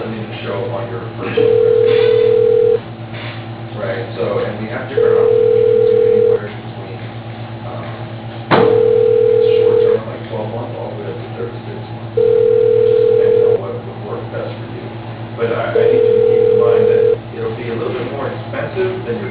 something to show on your personal credit. Right, so, and we have different options, we can do anywhere between, short term, like 12 month, all the way up to 36 months. Just depending on what would work best for you. But I need you to keep in mind that it'll be a little bit more expensive than your